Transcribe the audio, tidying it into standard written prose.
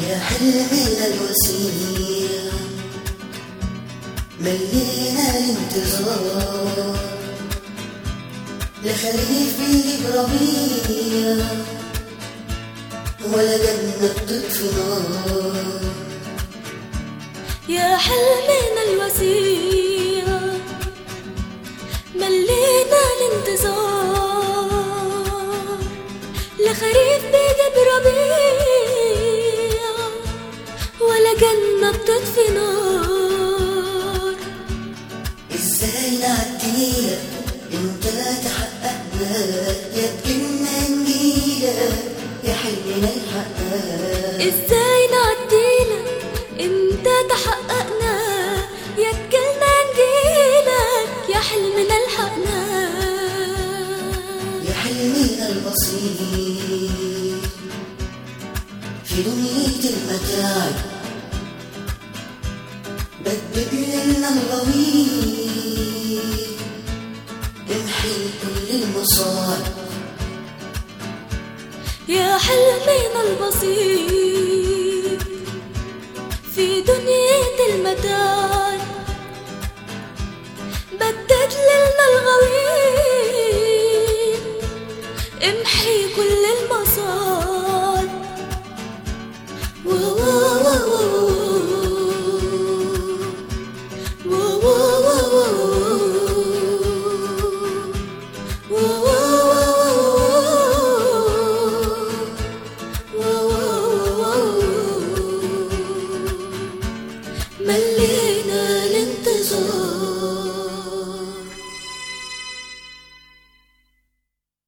يا حلمنا الوسيع ملينا الانتظار لخريف يجيب ربيع ولا جنة بتطفي نار. يا حلمنا الوسيع ملينا الانتظار لخريف بيجيب ربيع ولا جنة بتطفي نار. ازاي نعديلك انت تحققنا يا تجينا نجيلك يا حلمنا الحقنا. ازاي نعديلك انت تحققنا يا تجيلنا نجيلك يا حلمنا الحقنا. يا حلمنا البسيط في دنيا المتاعب بدد لنا الغويط امحي كل المصاعب. يا حلمنا البسيط في دنيا المتاع بدد لنا الغويط امحي كل